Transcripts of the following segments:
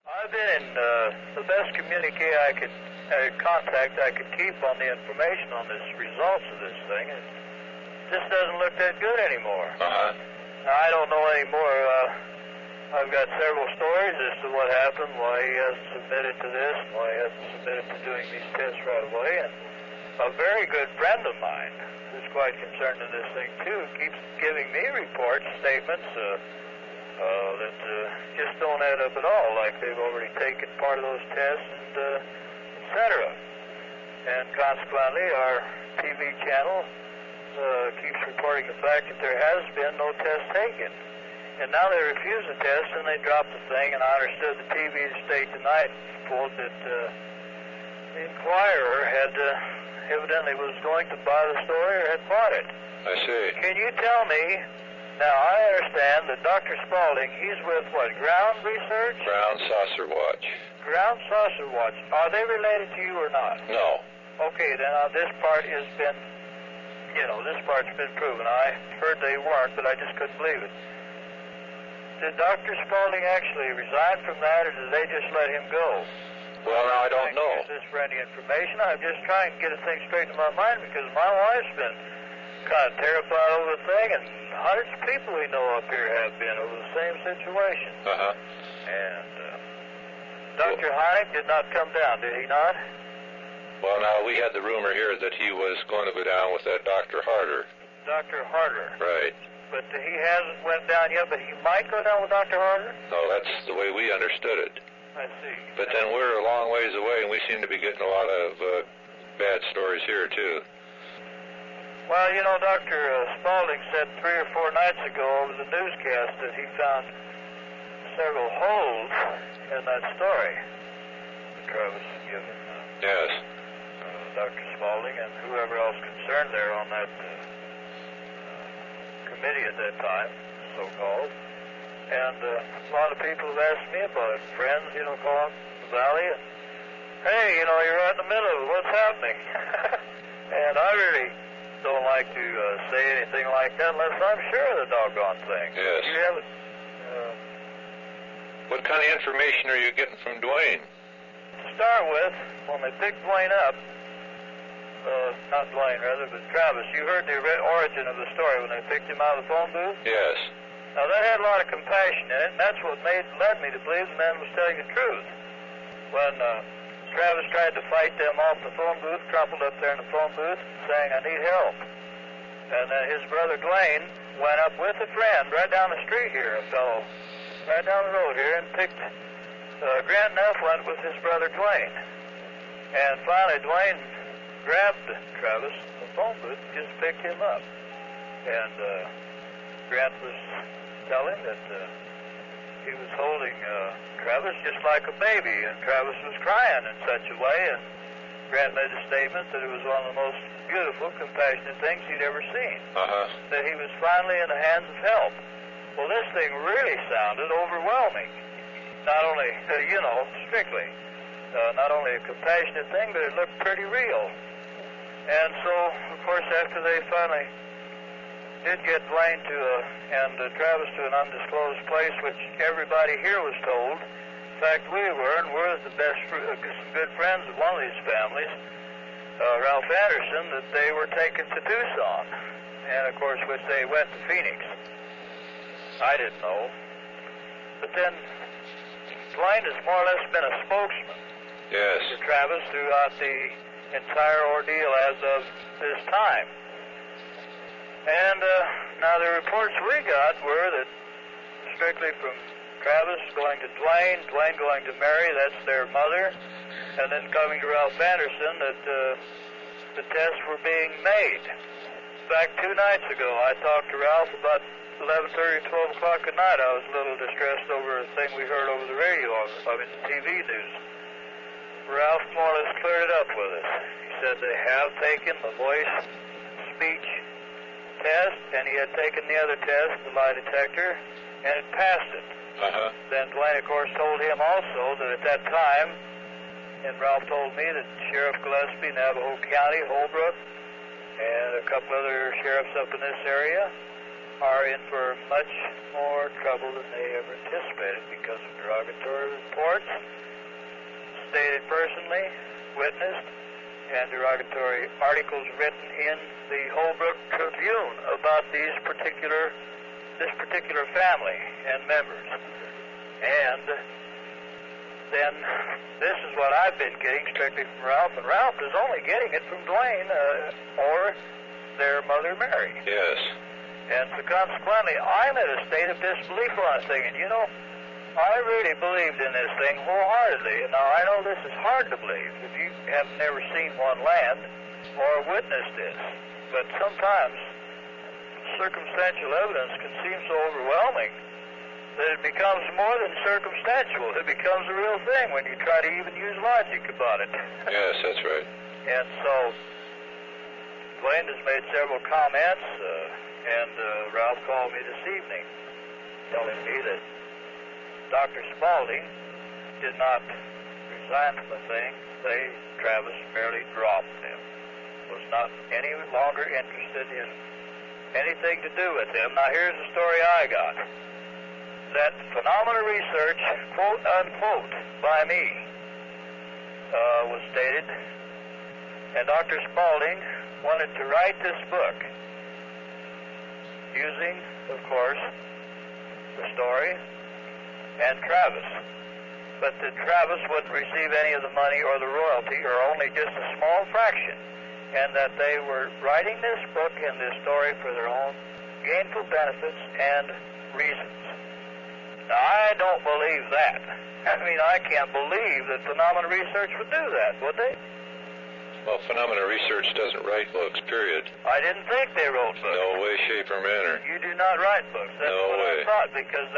I've been in the best contact I could keep on the information on this results of this thing. It just doesn't look that good anymore. I don't know anymore. I've got several stories as to what happened, why he hasn't submitted to this, and why he hasn't submitted to doing these tests right away. And a very good friend of mine who's quite concerned in this thing too keeps giving me reports, statements that just don't add up at all, like they've already taken part of those tests, and etc. And consequently, our TV channel keeps reporting the fact that there has been no test taken. And now they refuse the test, and they drop the thing, and I understood the TV state tonight quote that the Inquirer had evidently was going to buy the story or had bought it. I see. Can you tell me, now I understand that Dr. Spaulding, he's with what, Ground Research? Ground Saucer Watch. Ground Saucer Watch. Are they related to you or not? No. Okay, then this part has been, this part's been proven. I heard they weren't, but I just couldn't believe it. Did Dr. Spaulding actually resign from that, or did they just let him go? Well, now I don't know. Use this for any information. I'm just trying to get a thing straight in my mind because my wife's been kind of terrified over the thing, and hundreds of people we know up here have been over the same situation. And Dr. Hynek did not come down, did he not? Well, now we had the rumor here that he was going to go down with that Dr. Harder. Dr. Harder. Right. But he hasn't went down yet, but he might go down with Dr. Harder? No, that's the way we understood it. I see. But then we're a long ways away, and we seem to be getting a lot of bad stories here, too. Well, Dr. Spaulding said 3 or 4 nights ago over the newscast that he found several holes in that story that Travis had given. Yes. Dr. Spaulding and whoever else concerned there on that committee at that time, so-called. And a lot of people have asked me about it. Friends, call up the valley. And, hey, you're right in the middle of it. What's happening? And I really don't like to say anything like that unless I'm sure of the doggone thing. Yes. You have it. What kind of information are you getting from Dwayne? To start with, when they picked Dwayne up, not Dwayne, rather, but Travis, you heard the origin of the story when they picked him out of the phone booth? Yes. Now, that had a lot of compassion in it, and that's what led me to believe the man was telling the truth. When Travis tried to fight them off the phone booth, crumpled up there in the phone booth, saying, I need help. And his brother Dwayne went up with a friend right down the street here, a fellow, right down the road here, and picked, Grant Neff went with his brother Dwayne. And finally, Dwayne grabbed Travis in the phone booth and just picked him up. And Grant was telling that he was holding Travis just like a baby, and Travis was crying in such a way, and Grant made a statement that it was one of the most beautiful, compassionate things he'd ever seen. That he was finally in the hands of help. Well, this thing really sounded overwhelming. Not only, strictly, not only a compassionate thing, but it looked pretty real. And so, of course, after they finally did get Dwayne and Travis to an undisclosed place, which everybody here was told. In fact, we were, and we're the best, some good friends of one of these families, Ralph Anderson, that they were taken to Tucson, and of course, which they went to Phoenix. I didn't know. But then, Dwayne has more or less been a spokesman for Travis throughout the entire ordeal as of this time. And now the reports we got were that strictly from Travis going to Dwayne, Dwayne going to Mary, that's their mother, and then coming to Ralph Anderson, that the tests were being made. In fact, 2 nights ago, I talked to Ralph about 11:30, 12 o'clock at night. I was a little distressed over a thing we heard over the radio, the TV news. Ralph more or less cleared it up with us. He said they have taken the voice speech test, and he had taken the other test, the lie detector, and it passed it. Then Dwayne, of course, told him also that at that time, and Ralph told me that Sheriff Gillespie, Navajo County, Holbrook, and a couple other sheriffs up in this area are in for much more trouble than they ever anticipated because of derogatory reports reports, stated personally, witnessed, and derogatory articles written in the Holbrook Tribune about this particular family and members. And then this is what I've been getting strictly from Ralph, and Ralph is only getting it from Dwayne or their mother Mary. Yes. And so consequently, I'm in a state of disbelief on this thing. And you know, I really believed in this thing wholeheartedly. Now, I know this is hard to believe if you have never seen one land or witnessed this. But sometimes circumstantial evidence can seem so overwhelming that it becomes more than circumstantial. It becomes a real thing when you try to even use logic about it. Yes, that's right. And so Dwayne has made several comments, and Ralph called me this evening telling me that Dr. Spaulding did not resign from the thing. Travis merely dropped him. Was not any longer interested in anything to do with him. Now here's the story I got. That phenomena research, quote unquote, by me, was stated, and Dr. Spaulding wanted to write this book using, of course, the story and Travis, but that Travis wouldn't receive any of the money or the royalty, or only just a small fraction, and that they were writing this book and this story for their own gainful benefits and reasons. Now, I don't believe that. I mean, I can't believe that Phenomena Research would do that, would they? Well, Phenomena Research doesn't write books, period. I didn't think they wrote books. No way, shape, or manner. You do not write books. That's no what way. I thought, because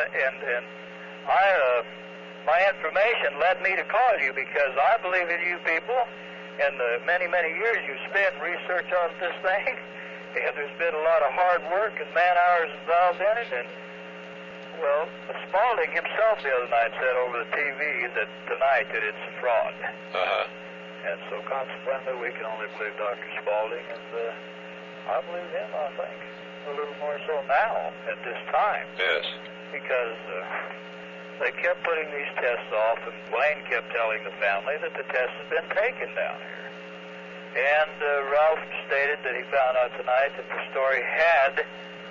my information led me to call you, because I believe in you people and the many, many years you've spent in research on this thing. And there's been a lot of hard work and man-hours involved in it. And, well, Spaulding himself the other night said over the TV tonight that it's a fraud. Uh-huh. And so consequently, we can only believe Dr. Spaulding, and I believe him, I think, a little more so now at this time. Yes. Because they kept putting these tests off, and Dwayne kept telling the family that the test had been taken down here. And Ralph stated that he found out tonight that the story had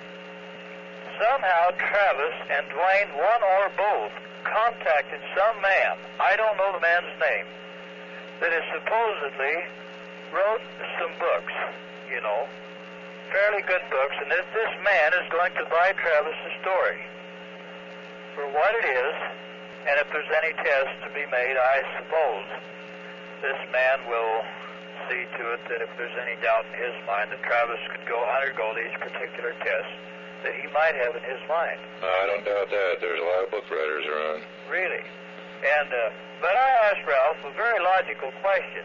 somehow Travis and Dwayne, one or both, contacted some man, I don't know the man's name, that is supposedly wrote some books, you know, fairly good books, and that this man is going to buy Travis the story for what it is, and if there's any tests to be made, I suppose this man will see to it that if there's any doubt in his mind that Travis could undergo these particular tests that he might have in his mind. I don't doubt that. There's a lot of book writers around. Really. And but I asked Ralph a very logical question.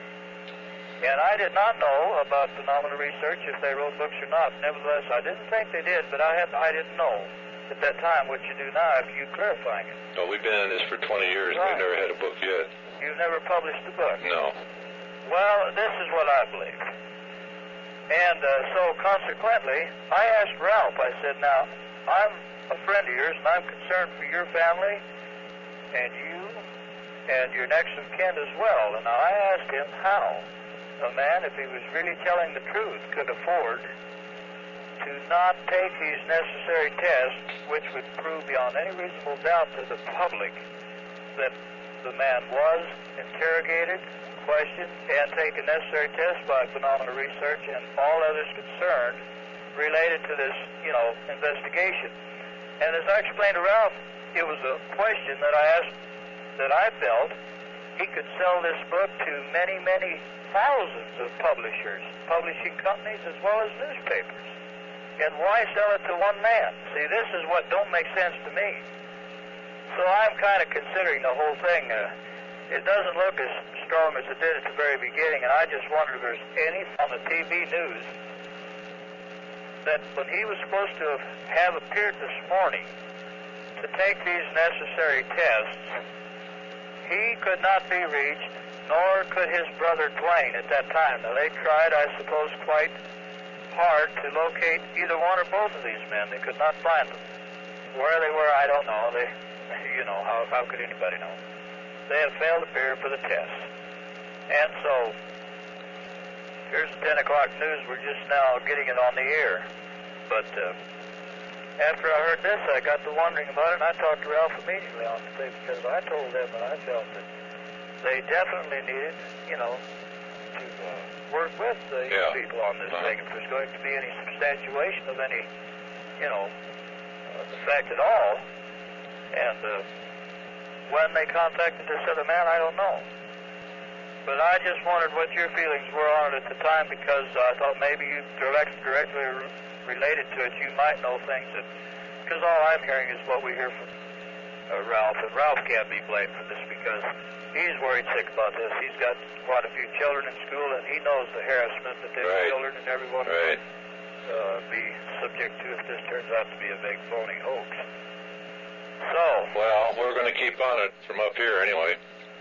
And I did not know about Phenomena Research if they wrote books or not. Nevertheless, I didn't think they did, but I didn't know at that time what you do now if you clarifying it. No, we've been in this for 20 years. Right. We've never had a book yet. You've never published a book? No. Well, this is what I believe. And so consequently, I asked Ralph, I said, now, I'm a friend of yours, and I'm concerned for your family and you and your next of kin as well. And I asked him how a man, if he was really telling the truth, could afford to not take these necessary tests, which would prove beyond any reasonable doubt to the public that the man was interrogated, questioned, and taken necessary tests by Phenomena Research and all others concerned related to this, investigation. And as I explained to Ralph, it was a question that I asked, that I felt he could sell this book to many, many thousands of publishers, publishing companies, as well as newspapers. And why sell it to one man? See, this is what don't make sense to me. So I'm kind of considering the whole thing. It doesn't look as strong as it did at the very beginning, and I just wondered if there's any on the TV news that when he was supposed to have appeared this morning to take these necessary tests, he could not be reached, nor could his brother Dwayne at that time. Now, they tried, I suppose, quite hard to locate either one or both of these men. They could not find them. Where they were, I don't know. How could anybody know? they have failed to appear for the test. And so, here's the 10 o'clock news. We're just now getting it on the air. But after I heard this, I got to wondering about it, and I talked to Ralph immediately on the thing, because I told them that I felt that they definitely needed, to work with the people on this thing. If there's going to be any substantiation of any, the fact at all. And when they contacted this other man, I don't know. But I just wondered what your feelings were on it at the time, because I thought maybe you directly related to it. You might know things that, because all I'm hearing is what we hear from Ralph, and Ralph can't be blamed for this because he's worried sick about this. He's got quite a few children in school, and he knows the harassment that their children and everyone will be subject to if this turns out to be a big phony hoax. So, well, we're going to keep on it from up here anyway.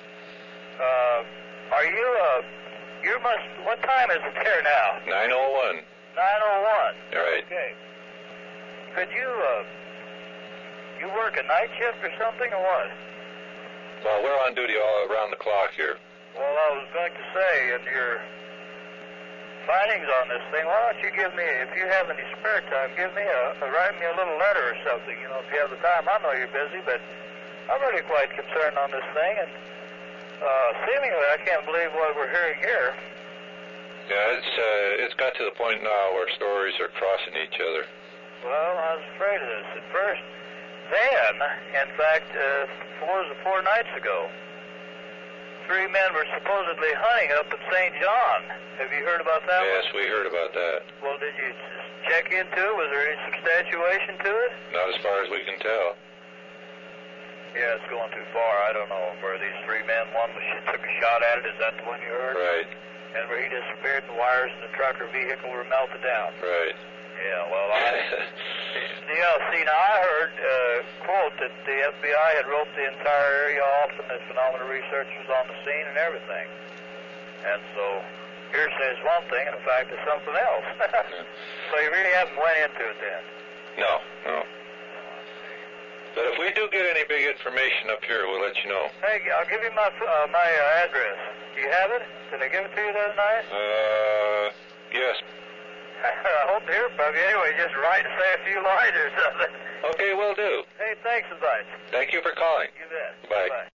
Are you, what time is it there now? 9:01. 9:01. Right. Okay. Could you work a night shift or something, or what? Well, we're on duty all around the clock here. Well, I was going to say, in your findings on this thing, why don't you give me, if you have any spare time, write me a little letter or something, if you have the time. I know you're busy, but I'm really quite concerned on this thing, and seemingly I can't believe what we're hearing here. Yeah, it's got to the point now where stories are crossing each other. Well, I was afraid of this at first. Then, in fact, 4 nights ago, 3 men were supposedly hunting up in St. John. Have you heard about that? Yes, we heard about that. Well, did you check into it? Was there any substantiation to it? Not as far as we can tell. Yeah, it's going too far. I don't know where these 3 men, one took a shot at it. Is that the one you heard? Right. And where he disappeared, the wires in the truck or vehicle were melted down. Right. Yeah, well, now I heard, quote, that the FBI had roped the entire area off and that phenomena research was on the scene and everything. And so, hearsay is one thing, and the fact is something else. So you really haven't went into it then? No. But if we do get any big information up here, we'll let you know. Hey, I'll give you my address. Do you have it? Did I give it to you the other night? Yes. I hope to hear from you. Anyway, just write and say a few lines or something. Okay, will do. Hey, thanks a bunch. Thank you for calling. You bet. Bye. Bye.